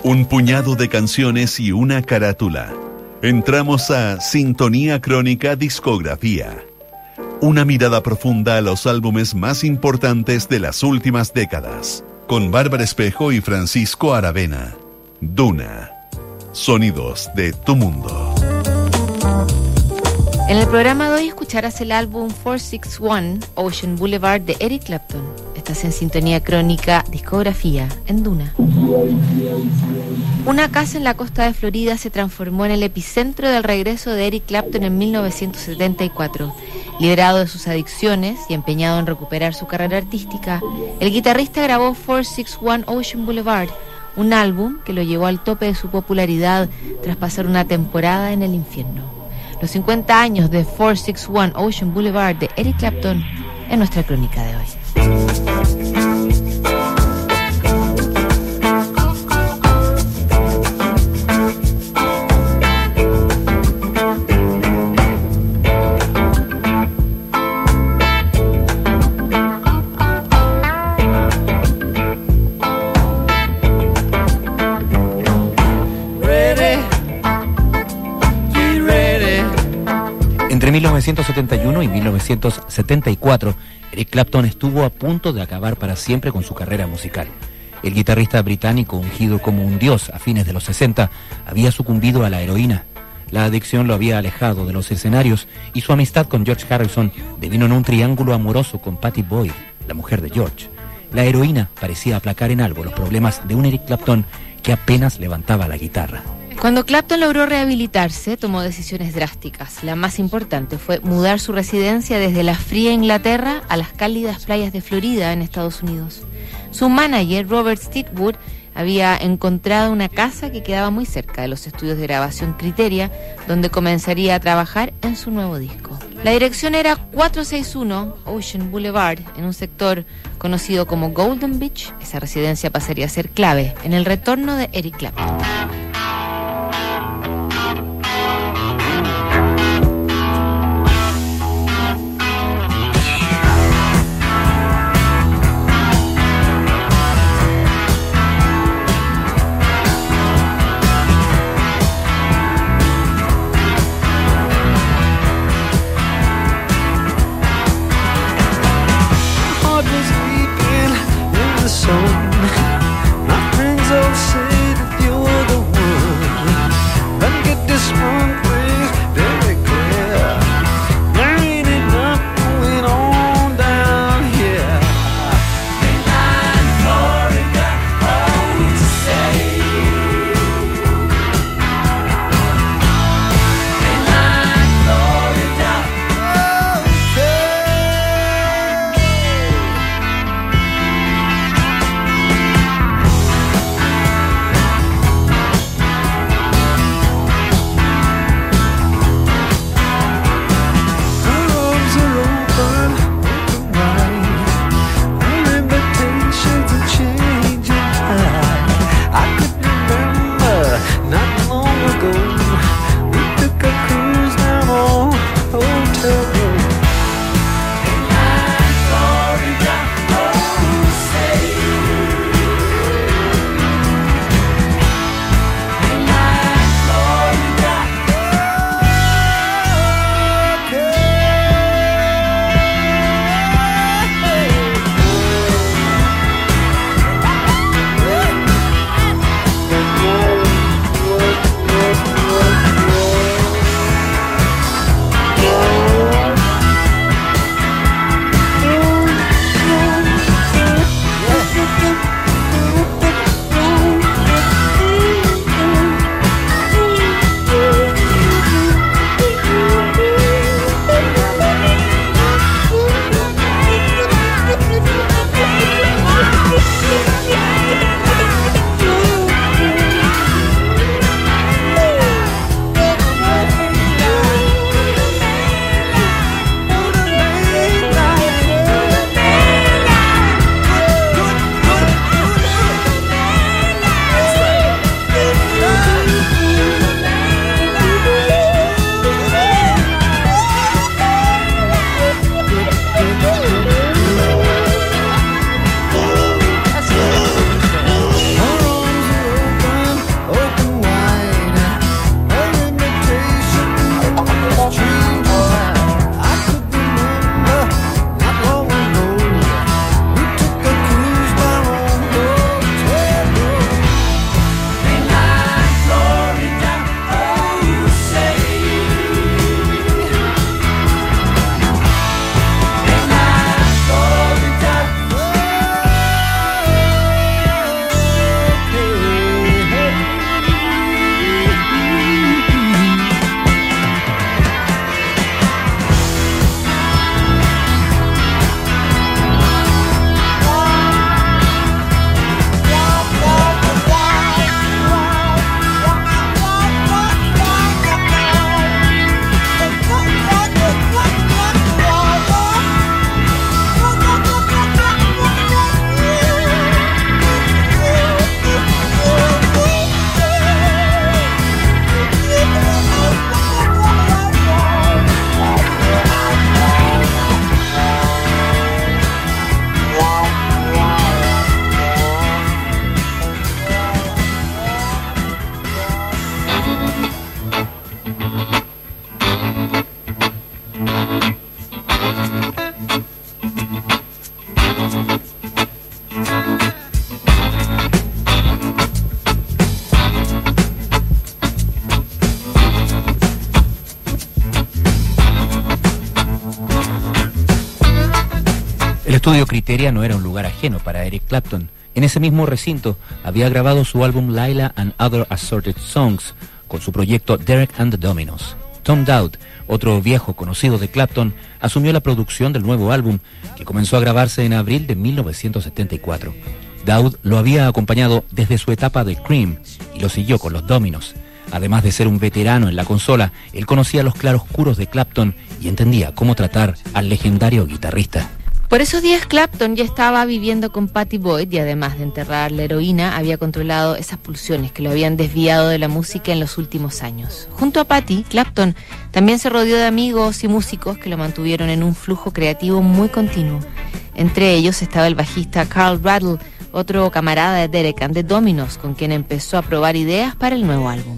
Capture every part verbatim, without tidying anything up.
Un puñado de canciones y una carátula. Entramos a Sintonía Crónica Discografía. Una mirada profunda a los álbumes más importantes de las últimas décadas. Con Bárbara Espejo y Francisco Aravena. Duna. Sonidos de tu mundo. En el programa de hoy escucharás el álbum cuatro seis uno Ocean Boulevard de Eric Clapton. Estás en Sintonía Crónica Discografía en Duna. Una casa en la costa de Florida se transformó en el epicentro del regreso de Eric Clapton en mil novecientos setenta y cuatro. Liberado de sus adicciones y empeñado en recuperar su carrera artística, el guitarrista grabó cuatro seis uno Ocean Boulevard, un álbum que lo llevó al tope de su popularidad tras pasar una temporada en el infierno. Los cincuenta años de cuatro seis uno Ocean Boulevard de Eric Clapton en nuestra crónica de hoy. Entre mil novecientos setenta y uno y mil novecientos setenta y cuatro, Eric Clapton estuvo a punto de acabar para siempre con su carrera musical. El guitarrista británico, ungido como un dios a fines de los sesenta, había sucumbido a la heroína. La adicción lo había alejado de los escenarios y su amistad con George Harrison devino en un triángulo amoroso con Pattie Boyd, la mujer de George. La heroína parecía aplacar en algo los problemas de un Eric Clapton que apenas levantaba la guitarra. Cuando Clapton logró rehabilitarse, tomó decisiones drásticas. La más importante fue mudar su residencia desde la fría Inglaterra a las cálidas playas de Florida, en Estados Unidos. Su manager, Robert Stigwood, había encontrado una casa que quedaba muy cerca de los estudios de grabación Criteria, donde comenzaría a trabajar en su nuevo disco. La dirección era cuatro seis uno Ocean Boulevard, en un sector conocido como Golden Beach. Esa residencia pasaría a ser clave en el retorno de Eric Clapton. Nothing's all said if you're estudio Criteria no era un lugar ajeno para Eric Clapton. En ese mismo recinto había grabado su álbum Laila and Other Assorted Songs con su proyecto Derek and the Dominos. Tom Dowd, otro viejo conocido de Clapton, asumió la producción del nuevo álbum, que comenzó a grabarse en abril de mil novecientos setenta y cuatro. Dowd lo había acompañado desde su etapa de Cream y lo siguió con los Dominos. Además de ser un veterano en la consola, él conocía los claroscuros de Clapton y entendía cómo tratar al legendario guitarrista. Por esos días Clapton ya estaba viviendo con Pattie Boyd y además de enterrar la heroína, había controlado esas pulsiones que lo habían desviado de la música en los últimos años. Junto a Pattie, Clapton también se rodeó de amigos y músicos que lo mantuvieron en un flujo creativo muy continuo. Entre ellos estaba el bajista Carl Rattle, otro camarada de Derek and the Dominos, con quien empezó a probar ideas para el nuevo álbum.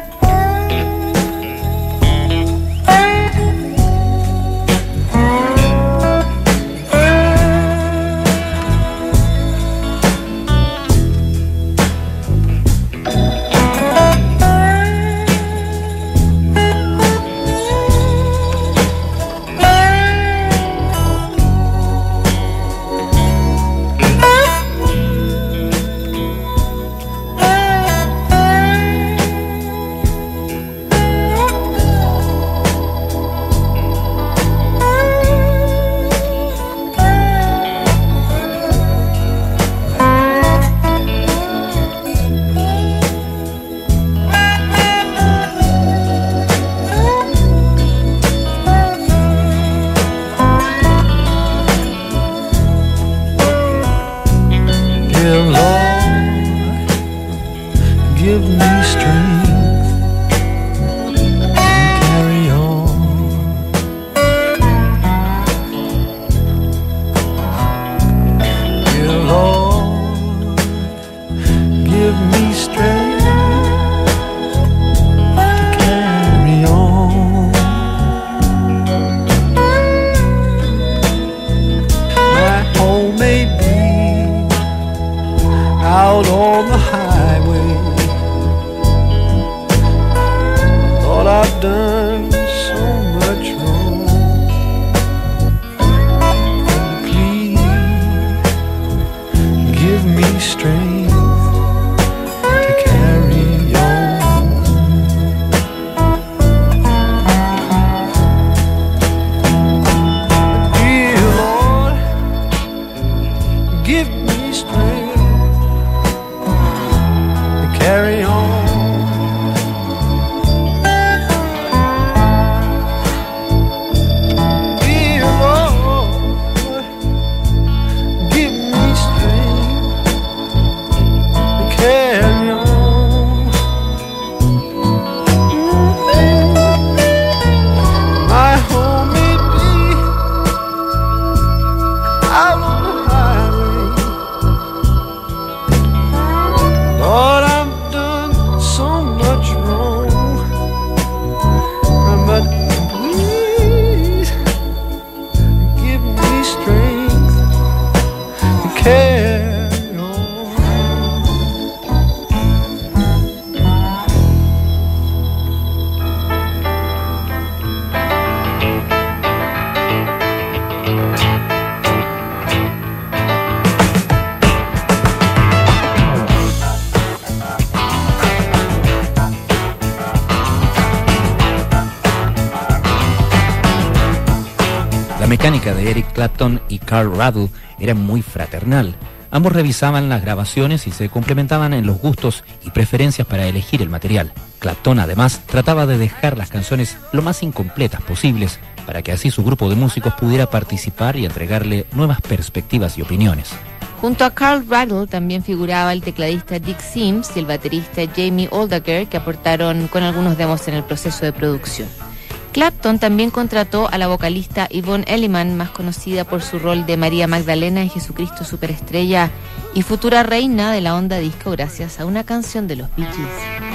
La mecánica de Eric Clapton y Carl Rattle era muy fraternal. Ambos revisaban las grabaciones y se complementaban en los gustos y preferencias para elegir el material. Clapton, además, trataba de dejar las canciones lo más incompletas posibles para que así su grupo de músicos pudiera participar y entregarle nuevas perspectivas y opiniones. Junto a Carl Rattle también figuraba el tecladista Dick Sims y el baterista Jamie Oldager, que aportaron con algunos demos en el proceso de producción. Clapton también contrató a la vocalista Yvonne Elliman, más conocida por su rol de María Magdalena en Jesucristo Superestrella y futura reina de la onda disco gracias a una canción de los Bee Gees.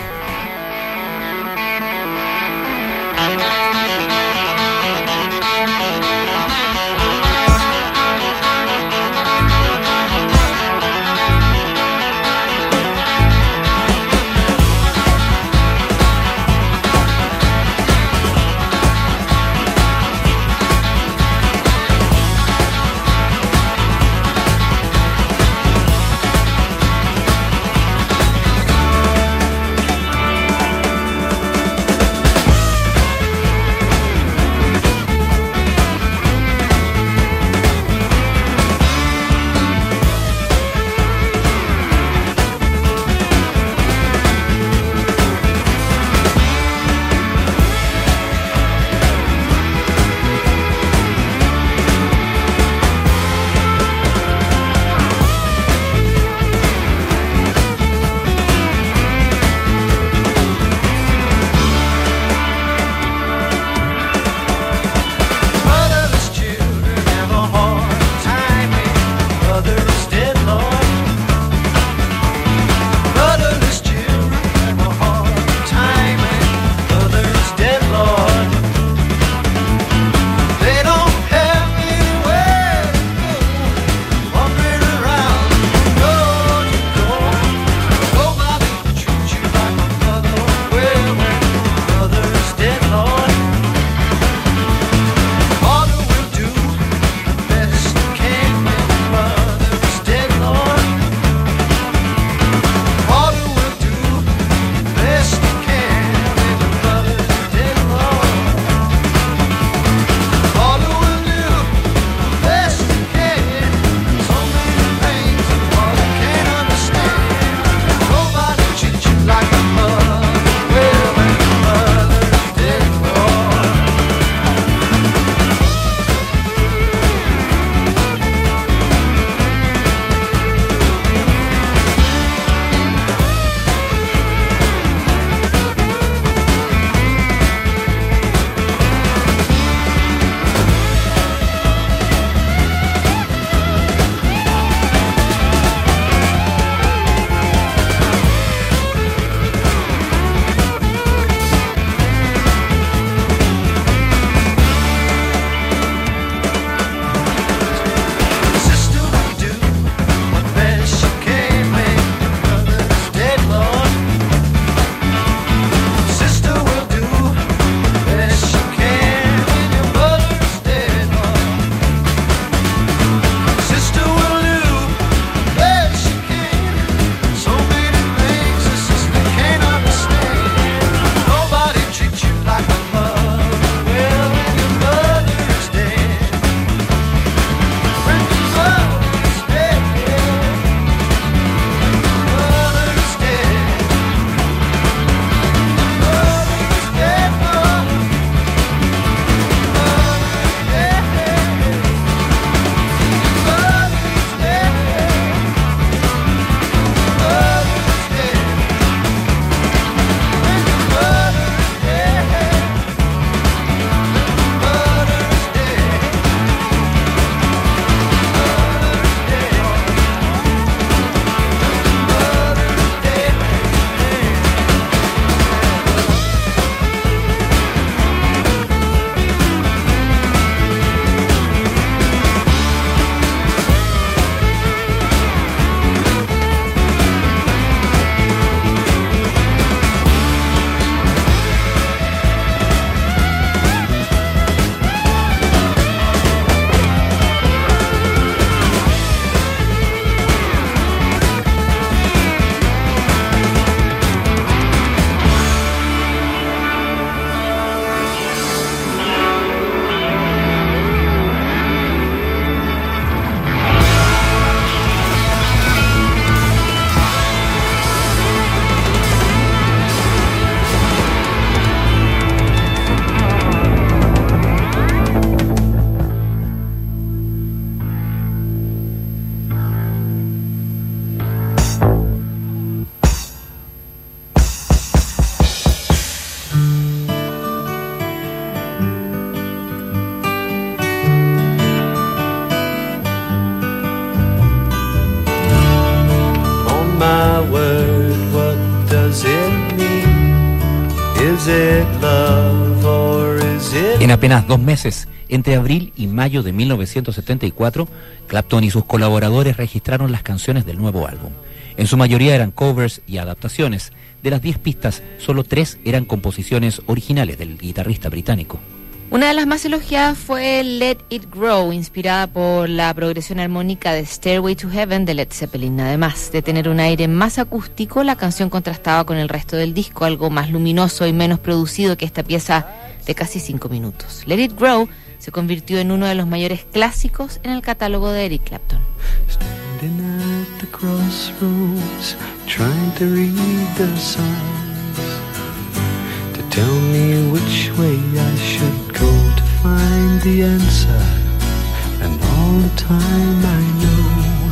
word, what does it mean? Is it love or is it... En apenas dos meses, entre abril y mayo de mil novecientos setenta y cuatro, Clapton y sus colaboradores registraron las canciones del nuevo álbum. En su mayoría eran covers y adaptaciones. De las diez pistas, solo tres eran composiciones originales del guitarrista británico. Una de las más elogiadas fue Let It Grow, inspirada por la progresión armónica de Stairway to Heaven de Led Zeppelin. Además de tener un aire más acústico, la canción contrastaba con el resto del disco, algo más luminoso y menos producido que esta pieza de casi cinco minutos. Let It Grow se convirtió en uno de los mayores clásicos en el catálogo de Eric Clapton. Standing at the crossroads, trying to read the signs, to tell me which way I should go to find the answer. And all the time I know,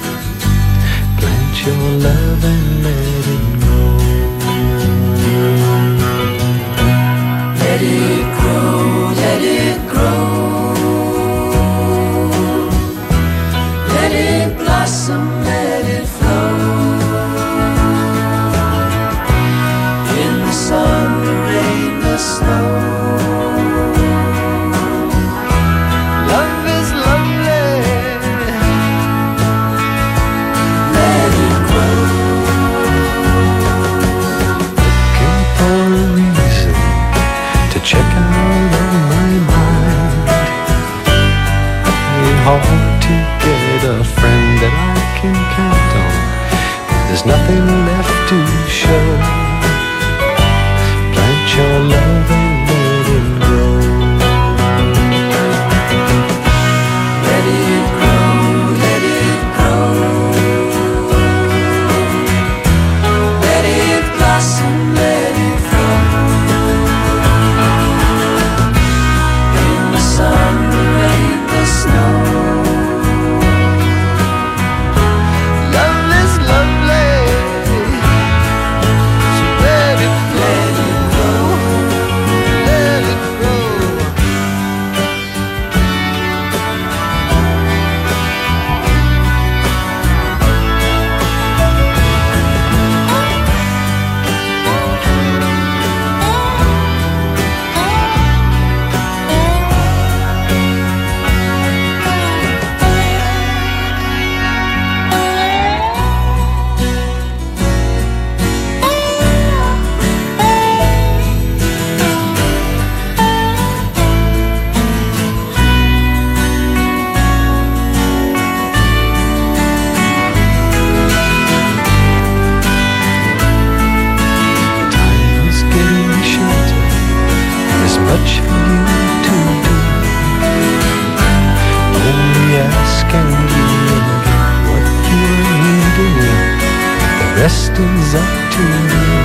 plant your love and let it grow. Let it grow, let it grow. Let it blossom, let it flow. In the sun, the rain, the snow. Love is lovely. Let it grow. Looking for a reason to check out of my mind. It's hard to get a friend that I can count on. There's nothing left to show. Plant your love and let it grow. Let it grow, let it grow. Let it blossom, let it flow. In the sun, the rain, the snow. Rest is up to you.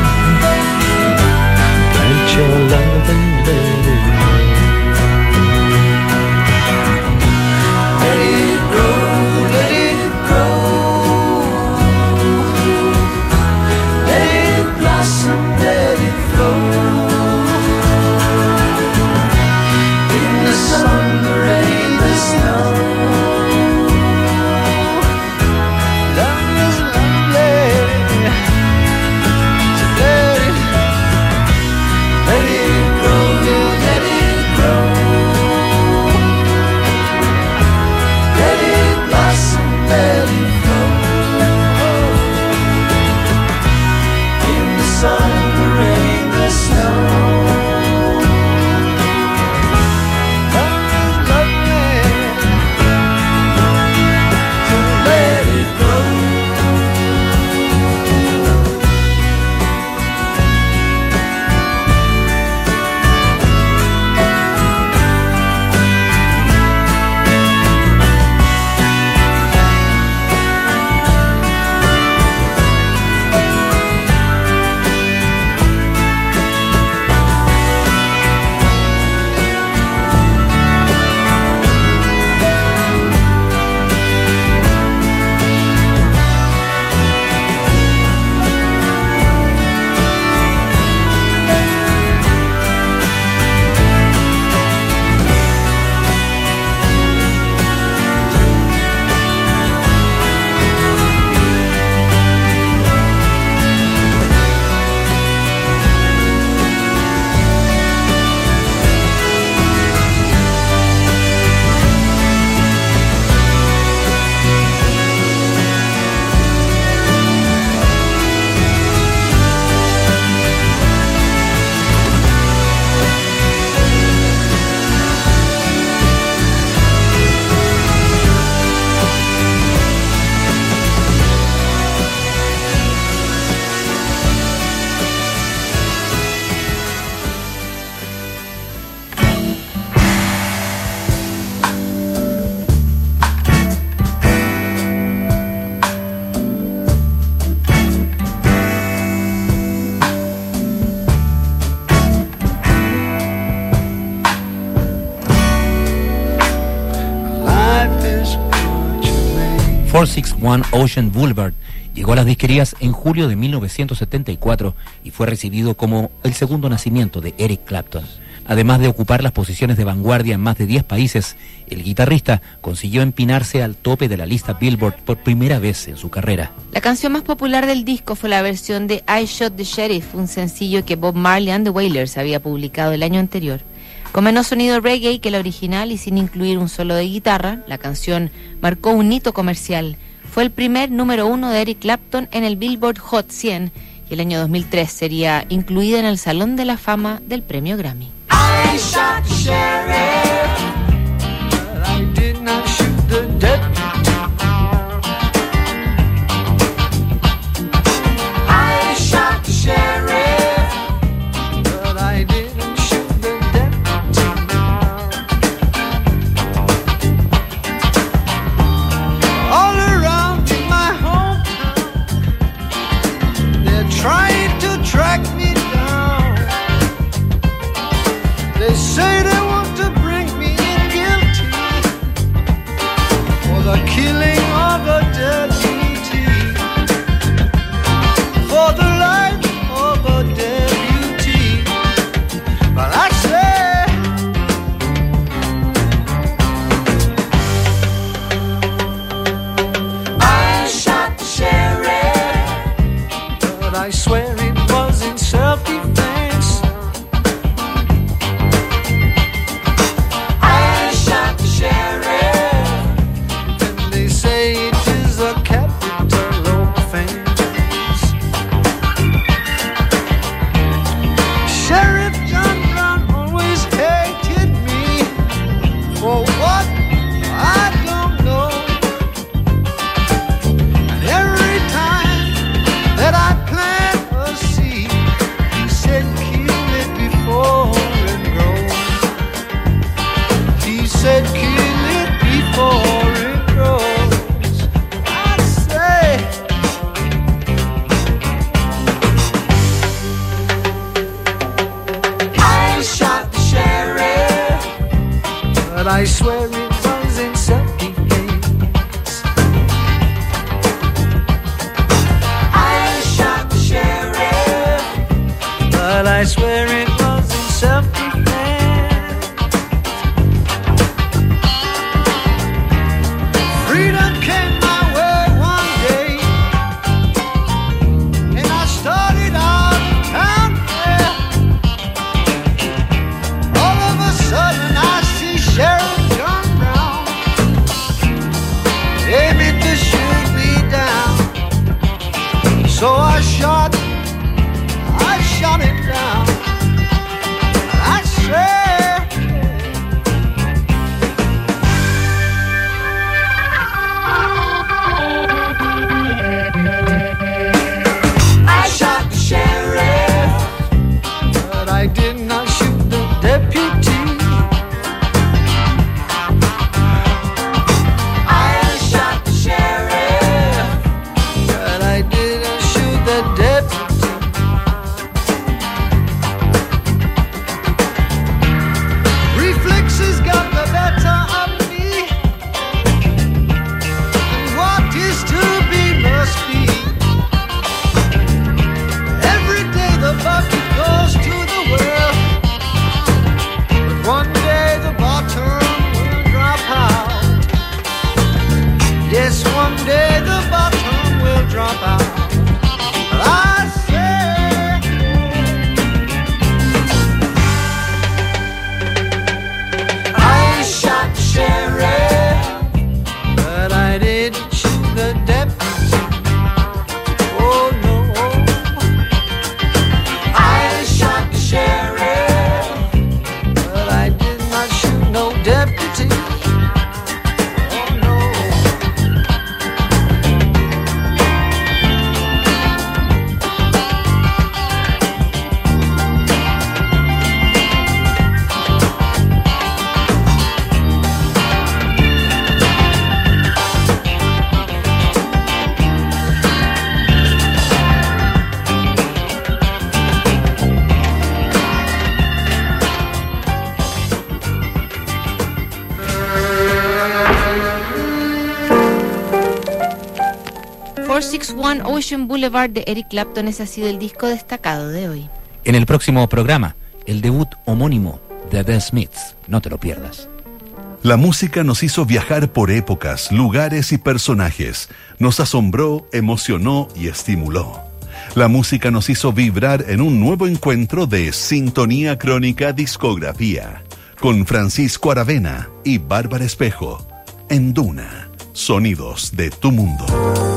Plant your love and let it grow. Let it grow, let it grow. Let it blossom, let it flow. In the sun, the rain, the snow. Let it grow, let it grow. cuatrocientos sesenta y uno Ocean Boulevard llegó a las disquerías en julio de mil novecientos setenta y cuatro y fue recibido como el segundo nacimiento de Eric Clapton. Además de ocupar las posiciones de vanguardia en más de diez países, el guitarrista consiguió empinarse al tope de la lista Billboard por primera vez en su carrera. La canción más popular del disco fue la versión de I Shot the Sheriff, un sencillo que Bob Marley and the Wailers había publicado el año anterior. Con menos sonido reggae que la original y sin incluir un solo de guitarra, la canción marcó un hito comercial. Fue el primer número uno de Eric Clapton en el Billboard Hot cien y el año dos mil tres sería incluida en el Salón de la Fama del Premio Grammy. I shot the sheriff, but I did not shoot the deputy. I shot the sheriff, but I didn't shoot the deputy. All around in my hometown, they're trying to track me down. They say they want to bring me in guilty for the killing of a deputy, for the life of a deputy. But I say, I shot the sheriff, but I swear it was in self-defense. I swear it was in self-defense. I shot the sheriff, but I swear it was in self-defense. Freedom came my way one day, and I started out of town, yeah. All of a sudden I see Sheriff John Brown aiming to shoot me down. So I shot, I shot him down. I said, I shot the sheriff, but I did not shoot the deputy. cuatrocientos sesenta y uno Ocean Boulevard de Eric Clapton, ese ha sido el disco destacado de hoy. En el próximo programa, el debut homónimo de The Smiths. No te lo pierdas. La música nos hizo viajar por épocas, lugares y personajes. Nos asombró, emocionó y estimuló. La música nos hizo vibrar en un nuevo encuentro de Sintonía Crónica Discografía, con Francisco Aravena y Bárbara Espejo, en Duna, sonidos de tu mundo.